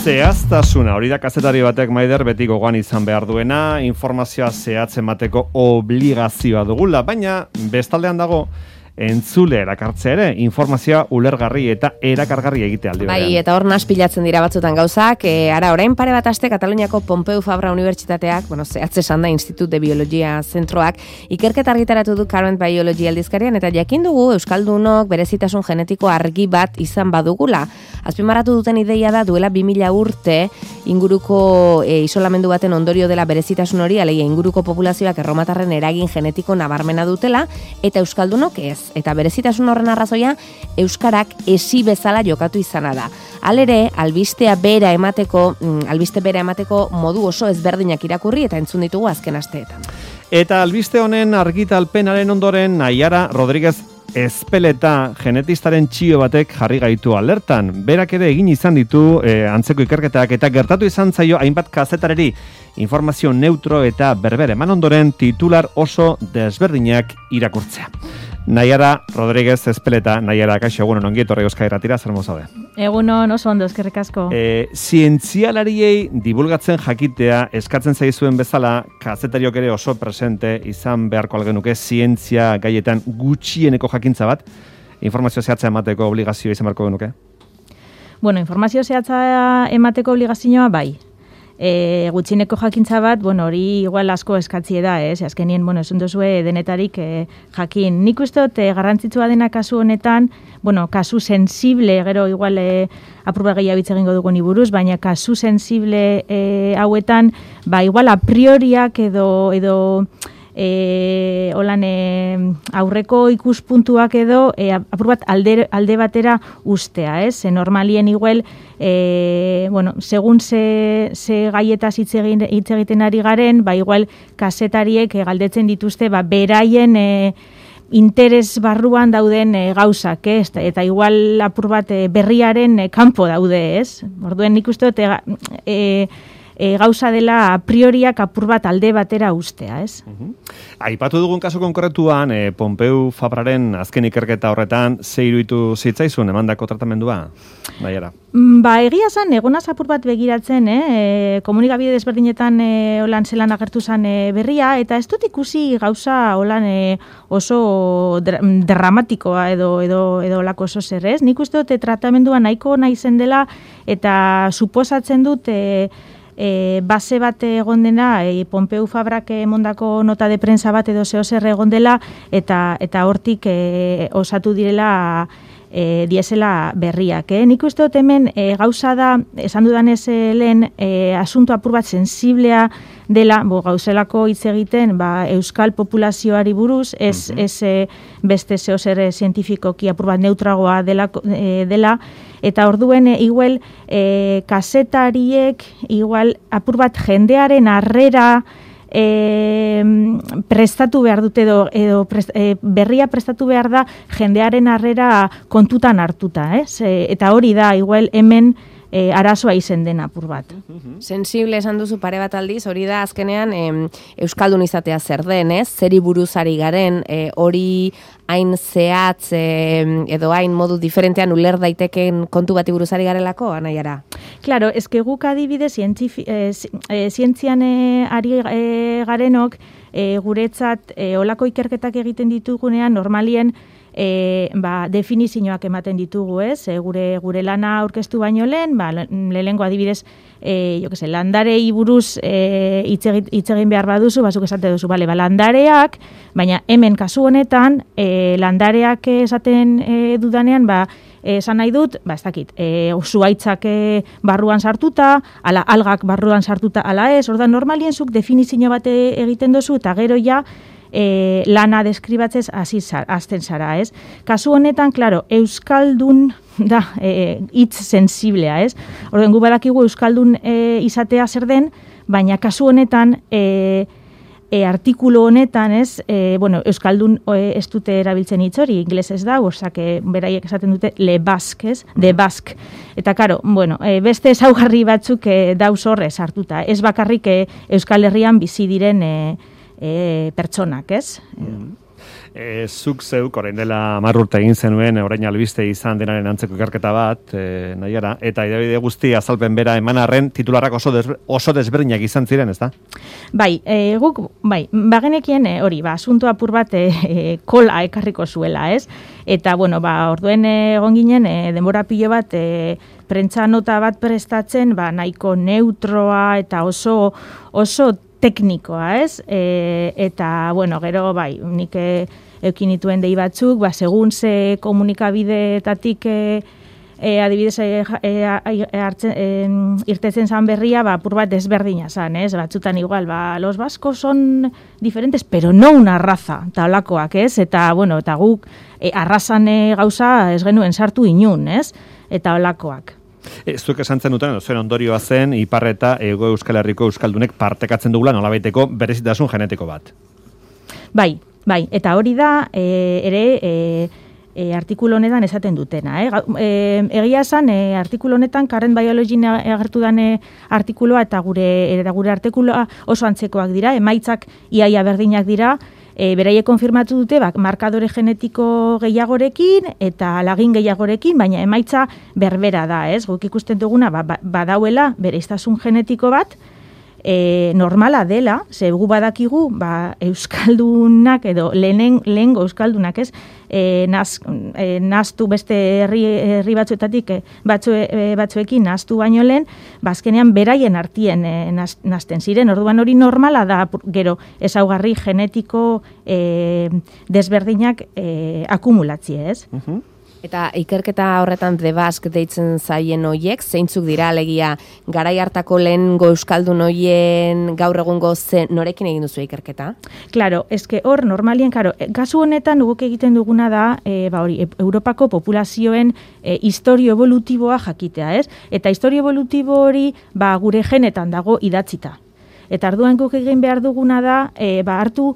Zehaztasuna, hori da kazetari batek Maider beti gogoan izan behar duena, informazioa zehatz emateko obligazioa dugula, baina bestaldean dago entzule erakartzea ere, informazioa ulergarri eta erakargarri egite aldi berean. Bai, eta hor naspilatzen dira batzutan gauzak, ara orain pare bat aste Kataluniako Pompeu Fabra Unibertsitateak, zehatz esan da Institut de Biologia Zentroak, ikerketa argitaratu du Current Biology aldizkarian, eta jakin dugu euskaldunok berezitasun genetiko argi bat izan badugula. Azpimarratu duten ideia da duela 2000 urte inguruko isolamendu baten ondorio dela berezitasun hori, alegia inguruko populazioak erromatarren eragin genetiko nabarmena dutela, eta euskaldunok ez. Eta berezitasun horren arrazoia euskarak esi bezala jokatu izana da. Halere, albiste bera emateko modu oso ezberdinak irakurri eta entzun ditugu azken asteetan. Eta albiste honen argitalpenaren ondoren Naiara Rodríguez Ezpeleta genetistaren txio batek jarri gaitu alertan. Berak ere egin izan ditu antzeko ikerketak eta gertatu izan zaio hainbat kazetareri informazio neutro eta berber eman ondoren titular oso desberdinak irakurtzea. Naiara Rodríguez Ezpeleta, Naiara, kaixo, egunon, ongi etorri Euskadi Irratira, zer moz haude? Egunon, oso ondo, eskerrik asko. Zientzialariei divulgatzen jakitea eskatzen zaizuen bezala, kazetariok ere oso presente izan beharko algenuke zientzia gaietan gutxieneko jakintza bat, informazio zehatza emateko obligazioa izan beharko genuke? Bueno, informazio zehatza emateko obligazioa bai. Gutxineko jakintza bat, hori igual asko eskatzie da, azkenien, esun duzue denetarik jakin. Nik uste dut garrantzitsua dena kasu honetan, kasu sensible, gero igual apurba gehiago hitz egingo dugu ni buruz, baina kasu sensible hauetan, igual a prioriak edo aurreko ikuspuntuak edo apur bat alde batera ustea, normalien igual segun ze gaietaz hitz egiten ari garen, igual kazetariek galdetzen dituzte beraien interes barruan dauden gauzak, eta igual apur bat berriaren kanpo daude, Orduen nik uste dut gauza dela a prioriak apur bat alde batera ustea, Aipatu dugun kasu konkretuan, Pompeu Fabraren azken ikerketa horretan, ze iruditu zitzaizun emandako tratamendua, Naiara? Egia zan, egonaz apur bat begiratzen, komunikabide desberdinetan holan zelan agertu zan berria, eta ez dut ikusi gauza holan oso dramatikoa edo lako oso zer, Nik uste dut tratamendua nahiko nahi zen dela, eta suposatzen dut base bat egon dena, Pompeu Fabrak emondako nota de prensa bat edo zehozer egon dela, eta hortik osatu direla diesela berriak. Nik uste dut hemen gauza da, esan dudanez lehen, asunto apur bat sensiblea dela, gauzelako hitz egiten euskal populazioari buruz, ez beste zehozer zientifikoki apur bat neutragoa dela, eta orduen igual kazetariek igual apur bat jendearen harrera prestatu behar dute edo berria prestatu behar da jendearen harrera kontutan hartuta, eta hori da igual hemen arazoa izen den apur bat. Sensible esan duzu pare bat aldiz, hori da azkenean euskaldun izatea zer den, zeri buruzari garen, hori hain zehatz edo hain modu diferentean uler daiteken kontu bati buruzari garelako, Naiara? Claro, eske guk adibide zientzian ari garenok guretzat olako ikerketak egiten ditugunean normalien definizioak ematen ditugu, gure lana aurkeztu baino lehen, lehengo adibidez, landarei buruz hitz egin behar baduzu, bazuk esate duzu, landareak, baina hemen kasu honetan, landareak esaten dudanean, esan nahi dut, ez dakit, zuhaitzak barruan sartuta, ala algak barruan sartuta, ala ez, orda normalien zuk definizio bat egiten duzu, eta gero ja, lana deskribatzez azten zara, Kasu honetan, claro, euskaldun da hitz sensiblea, Orden gu badakigu euskaldun izatea zer den, baina kasu honetan artikulu honetan, euskaldun ez dute erabiltzen hitz hori, inglesez da, beraiek esaten dute le basque, de basque. Eta karo, beste ezaugarri batzuk dauz horre sartuta, ez bakarrik Euskal Herrian bizi diren pertsonak, Zuk zeuk, orain dela 10 urte egin zenuen, orain albiste izan denaren antzeko ikerketa bat, nahiara, eta idabide guzti azalpen bera eman arren, titularrak oso desberdinak izan ziren, ez da? Bai, guk, bagenekien hori, asunto apur bat kola ekarriko zuela, ez? Eta, bueno, orduen egon ginen, denbora pilo bat, prentsa nota bat prestatzen, nahiko neutroa eta oso teknikoa, ez? Eta, bueno, gero, nik eukin dituen dei batzuk, segun ze komunikabideetatik adibidez irtetzen zan berria, apur bat desberdina zan, ez? Batzutan igual, los vascos son diferentes, pero no una raza, eta holakoak, ez? Eta, bueno, eta guk arrazan gauza ez genuen sartu inun, ez? Eta holakoak. Zuek esan zen duten, zuen ondorioa zen, Ipar eta Hego Euskal Herriko euskaldunek partekatzen dugula nolabaiteko berezitasun genetiko bat. Bai, eta hori da ere artikulu honetan esaten dutena. Egia esan, artikulu honetan Current Biology agertu dane artikuloa eta gure artikuloa oso antzekoak dira, emaitzak iaia berdinak dira, beraiek konfirmatu dute markadore genetiko gehiagorekin eta lagin gehiagorekin, baina emaitza berbera da, ez? Guk ikusten duguna badauela bereiztasun genetiko bat, normala dela, ze gu badakigu, euskaldunak edo lehengo euskaldunak, ez? Naztu beste herri batzuetatik batzuekin naztu baino lehen, azkenean beraien artien nazten ziren. Orduan hori normala da, gero ezaugarri genetiko desberdinak akumulatzie, ez? Eta ikerketa horretan The Basque deitzen zaien hoiek, zeintzuk dira alegia garai hartako lehengo euskaldun hoien gaur egungo norekin egin duzu ikerketa? Claro, eske hor normalien, kasu honetan guk egiten duguna da, Europako populazioen historio evolutiboa jakitea, ez? Eta historio evolutibo hori gure genetan dago idatzita. Eta arduan guk egin behar duguna da, hartu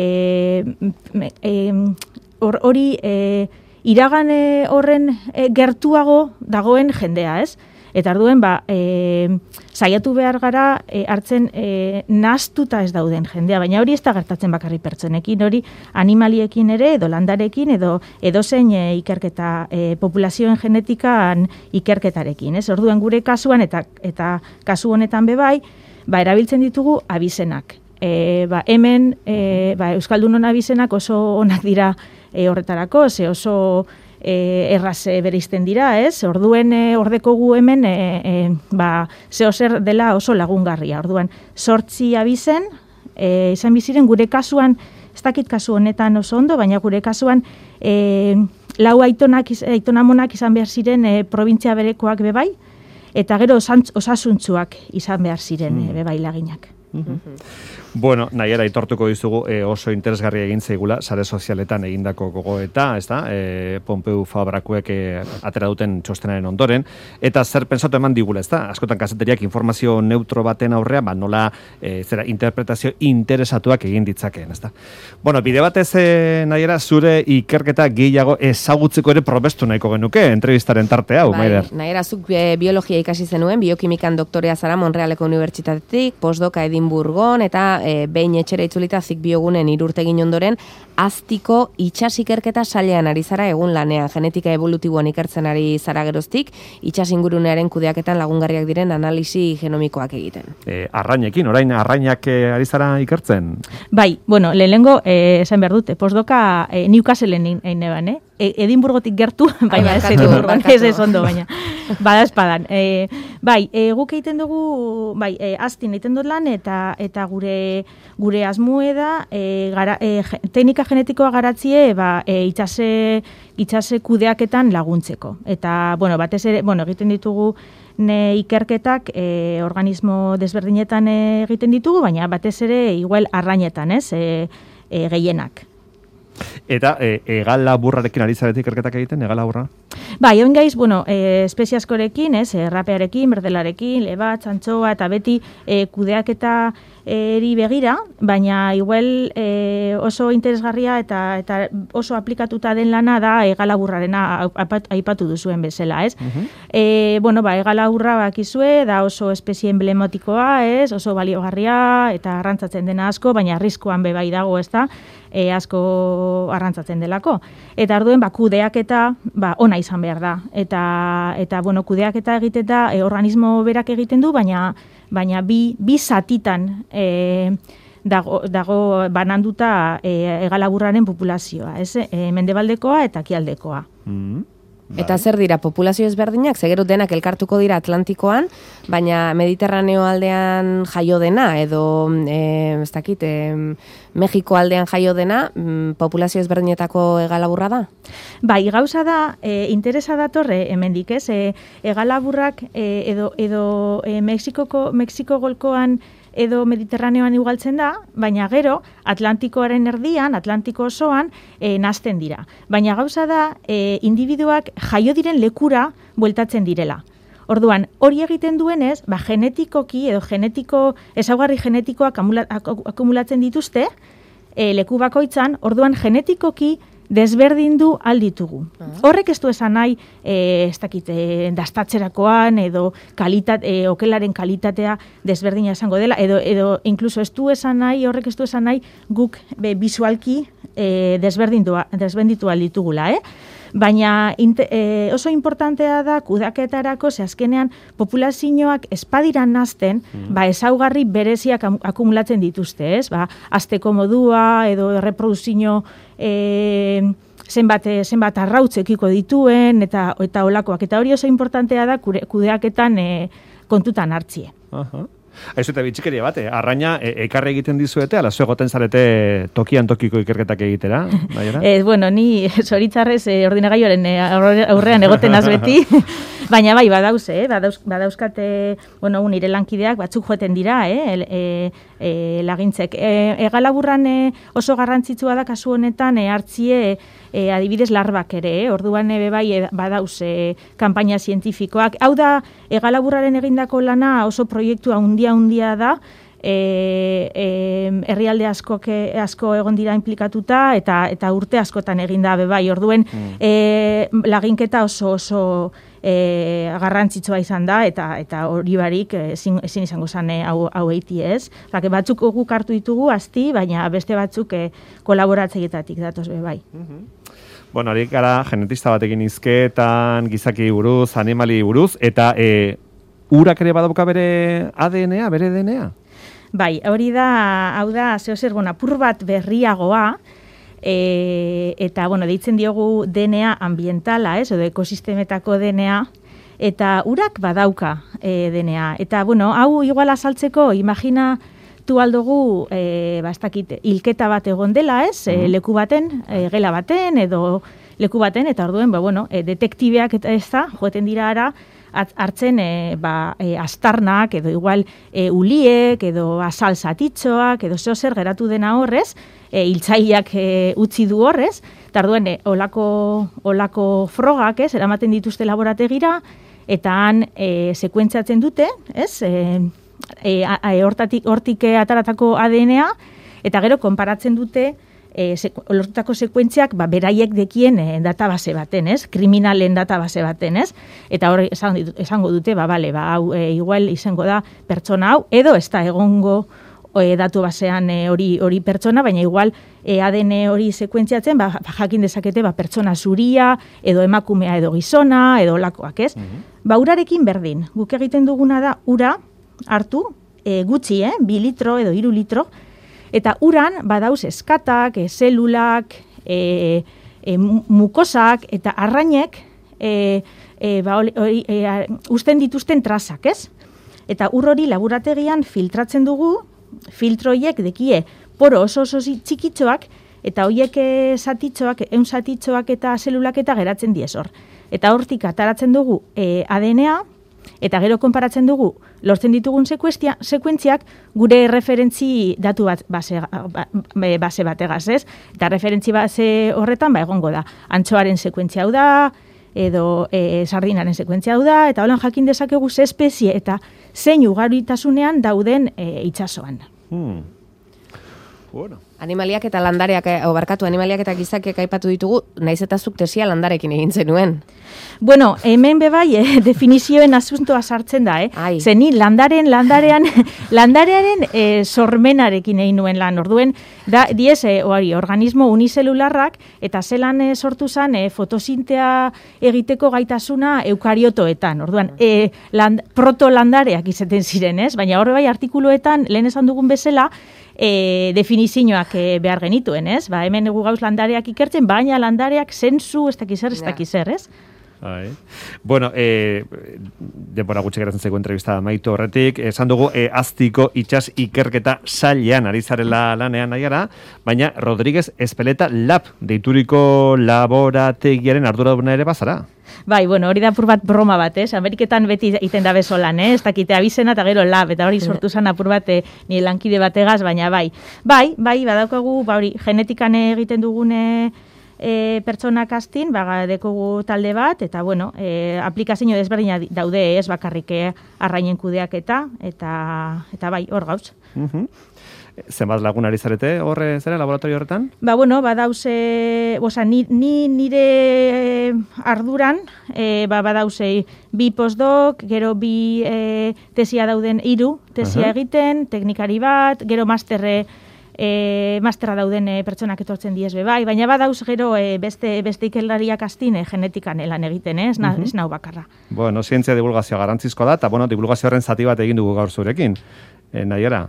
hori iragan horren gertuago dagoen jendea, ez? Eta arduen, saiatu behar gara hartzen nahaztuta ez dauden jendea, baina hori ez da gertatzen bakarri pertsonekin, hori animaliekin ere, edo landarekin, edo zein ikerketa populazioen genetikan ikerketarekin, ez? Orduan gure kasuan eta kasu honetan bebai, erabiltzen ditugu abizenak. Hemen, Euskaldunon abizenak oso onak dira horretarako, ze oso erraz bereizten dira, ez? Orduen ordekogu hemen zehozer dela oso lagungarria. Orduan, 8 abizen, izan biziren gure kasuan, ez dakit kasu honetan oso ondo, baina gure kasuan 4 aitonamonak izan behar ziren probintzia berekoak bebai, eta gero osasuntzuak izan behar ziren bebai laginak. Bueno, nahiera aitortuko dizugu oso interesgarria egin zaigula sare sozialetan egindako gogoeta, ez da? Pompeu Fabrakuek atera duten txostenaren ondoren, eta zer pentsatu eman digula, ez da? Askotan kazeteriak informazio neutro baten aurrean, nola interpretazio interesatuak egin ditzakeen, ez da? Bueno, bide batez nahiera zure ikerketa gehiago ezagutzeko ere probestu nahiko genuke, entrevistaren tarte hau, Maider. Nahiera, zuk biologia ikasi zenuen, biokimikan doktorea zara Montrealeko Unibertsitatetik, postdoka Edinburgon, eta behin etxera itzulita zik biogunen 3 urte egin ondoren, aztiko itsas ikerketa sailean ari zara egun lanean, genetika evolutiboan ikertzen ari zara geroztik, itsas ingurunearen kudeaketan lagungarriak diren analisi genomikoak egiten. Arrainekin, orain arrainak ari zara ikertzen? Bai, bueno, lehenengo esan behar dute, postdoka Newcastleen egin neban, Edinburgotik gertu, baina ez Edinburgoan, ez ondo, baina bada espadan. Guk egiten dugu, aztin egiten dut lan, eta gure asmue da, teknika genetikoa garatzie, itsase kudeaketan laguntzeko. Eta, batez ere, egiten ditugu ikerketak organismo desberdinetan egiten ditugu, baina batez ere igual arrainetan, ez, gehienak. Eta egal laburrarekin ari zaretik ikerketak egiten, egal laburra? Bai, oin gaiz, espeziaskorekin, rapearekin, berdelarekin, lebat, txantxoa, eta beti kudeaketa eri begira, baina igual oso interesgarria eta oso aplikatuta den lana da egalaburrarena aipatu duzuen bezala, ez? Egalaburra bakizue, da oso espezie emblematikoa, ez? Oso baliogarria eta arrantzatzen dena asko, baina arriskuan bai dago, ez da? Asko arrantzatzen delako. Eta orduen, kudeaketa ona izan behar da. Eta kudeaketa egiten da, organismo berak egiten du, baina bi zatitan dago bananduta egalaburraren populazioa, ez? Mendebaldekoa eta ekialdekoa. Eta zer dira, populazio ezberdinak, zegero denak elkartuko dira Atlantikoan, baina Mediterraneo aldean jaio dena, edo, ez dakit, Mexiko aldean jaio dena, populazio ezberdinetako egalaburra da? Bai, gauza da, interesa datorre hemendik, ez? Egalaburrak edo Mexiko golkoan edo Mediterraneoan igualtzen da, baina gero Atlantikoaren erdian, Atlantiko osoan, nazten dira. Baina gauza da, individuak jaio diren lekura bueltatzen direla. Orduan, hori egiten duenez, genetikoki edo ezaugarri genetikoak akumulatzen dituzte, leku bakoitzan, orduan genetikoki desberdindu alditugu. Horrek ez du esan nahi, ez dakit, dastatzerakoan edo okelaren kalitatea desberdina esango dela, edo inkluso ez du esan nahi, horrek ez du esan nahi, guk bisualki desbenditu alditugula, Baina oso importantea da kudeaketarako, ze azkenean populazioak espadiran nazten, ezaugarri bereziak akumulatzen dituzte, ez? Azteko modua edo reproduzio zenbat arrautzekiko dituen eta olakoak. Eta hori oso importantea da kudeaketan kontutan hartzie. Aizu eta bitxikeria bate, arraina ekarri egiten dizuete, ala zuegoten zarete tokian tokiko ikerketak egitera? Ni zoritzarrez ordinagailuaren aurrean egoten azbeti, baina bai, badauzkate, nire lankideak batzuk joeten dira, lagintzek. Egalaburran oso garrantzitsua da kasu honetan hartzie adibidez larbak ere, orduan bai badauz kanpaina zientifikoak. Hau da, egalaburraren egindako lana oso proiektua handia da, herrialde asko egon dira implikatuta eta urte askotan eginda bai. Orduen laginketa oso garrantzitsua izan da eta hori barik ezin izango zen hau eiti, ez? Batzuk guk hartu ditugu asti, baina beste batzuk kolaboratzeetatik datoz bai. Harik gara genetista batekin hizketan, gizaki buruz, animali buruz, eta urak ere badauka bere ADN-a, bere DNA? Bai, hau da, zehozer, apur bat berriagoa, eta, deitzen diogu DNA ambientala, edo ekosistemetako DNA, eta urak badauka DNA. Eta, hau igual azaltzeko, imaginatu aldugu, hilketa bat egon dela, leku baten, gela baten, edo leku baten, eta orduen, detektibeak eta ez da, joeten dira ara, hartzen astarnak, edo igual uliek, edo azal zatitxoak, edo zer geratu dena horrez, hiltzaileak utzi du horrez, eta orduen, olako frogak, eramaten dituzte laborategira, eta han sekuentziatzen dute, hortik ataratako ADN-a, eta gero konparatzen dute lortutako sekuentziak beraiek dekien database baten, kriminalen database baten, eta hori esango dute, hau igual izango da pertsona hau, edo ez da egongo datu basean hori pertsona, baina igual ADN hori sekuentziatzen, jakin dezakete pertsona zuria, edo emakumea edo gizona, edo lakoak, urarekin berdin, guk egiten duguna da ura hartu, gutxi, 2 litro edo 3 litro, eta uran badauz eskatak, zelulak, mukosak eta arrainek usten dituzten trazak, Eta ur hori laborategian filtratzen dugu, filtroiek dekie poro oso txikitxoak, eta horiek zatitxoak eta zelulak eta geratzen diezor. Eta hortik ataratzen dugu ADN-a, eta gero konparatzen dugu lortzen ditugun sekuentziak gure referentzi datu base bategaz, Eta referentzi base horretan egongo da. Antxoaren sekuentzia hau da, edo sardinaren sekuentzia hau da, eta holan jakin dezakegu ze espezie eta zein ugaritasunean dauden itsasoan. Bueno. Animaliak eta landareak, animaliak eta gizakiak aipatu ditugu, naiz eta zuk tesia landarekin egin zenuen. Bueno, hemen bebai, definizioen asuntoa sartzen da, Zeni landarearen sormenarekin egin nuen lan, orduen, organismo unizelularrak, eta zelan sortu zen fotosintea egiteko gaitasuna eukariotoetan, orduan, protolandareak izaten ziren, baina horre bai artikuluetan, lehen esan dugun bezala, definizioak behar genituen, Ba, hemen egu gauz landareak ikertzen, baina landareak zensu ez dakizer, Bueno, denbora gutxi geratzen zeko entrevista amaitu horretik, esan dugu aztiko itsas ikerketa sailean ari zarela lanean nahiara, baina Rodríguez Ezpeleta Lab deituriko laborategiaren arduraduna ere bazara. Bai, bueno, hori da apur bat broma bat, Ameriketan beti iten da bezolan, ez dakite abizena eta gero lab, eta hori sortu zen apur bat ni lankide bategaz, baina bai, badaukagu, hori genetikan egiten dugune pertsonak astin, dekogu talde bat, eta bueno, aplikazio desberdina daude, ez bakarrik arrainen kudeaketa, eta bai, hor gauz. Zenbat lagun ari zarete horre zera laboratorio horretan? Bueno, badauze, nire arduran, badauze 2 postdoc, gero 2 tesia dauden 3 tesia egiten, teknikari bat, gero mastera dauden pertsonak etortzen diez bai, baina badauz gero beste ikerlariak astin genetikan lan egiten, ez nau bakarra. Bueno, zientzia divulgazioa garrantzizkoa da, eta bueno, divulgazio horren zati bat egin dugu gaur zurekin. Nahiara?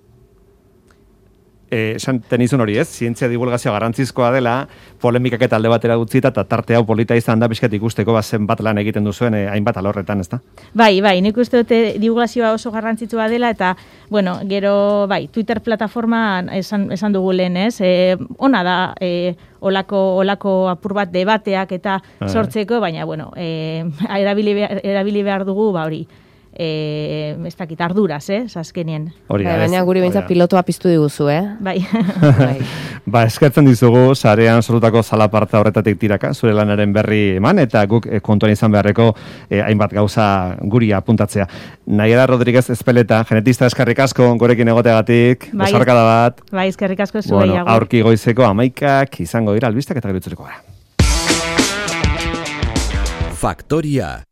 Esan tenizun hori ez, zientzia divulgazioa garrantzizkoa dela, polemikak eta alde batera utzita, eta tarte hau polita izan da, bizket ikusteko zenbat lan egiten duzuen hainbat alorretan, ez da? Bai, nik uste dute divulgazioa oso garrantzitsua dela, eta, bueno, gero, Twitter plataforma esan dugu lehen, ez? Ona da, olako apur bat debateak eta sortzeko, baina, bueno, erabili behar dugu, hori, ez dakit arduraz, azkenien. Baina guri behintzat pilotoa piztu diguzu, Bai. Eskertzen dizugu, sarean sortutako zalaparta horretatik tiraka, zure lanaren berri eman, eta guk kontuan izan beharreko hainbat gauza guri apuntatzea. Nahiara Rodríguez Ezpeleta, genetista, eskerrik asko, gorekin egoteagatik, besarkada bat. Bai, eskerrik asko zuei. Aurki goizeko 11 izango dira albistak eta gero itzuleko gara. Faktoria.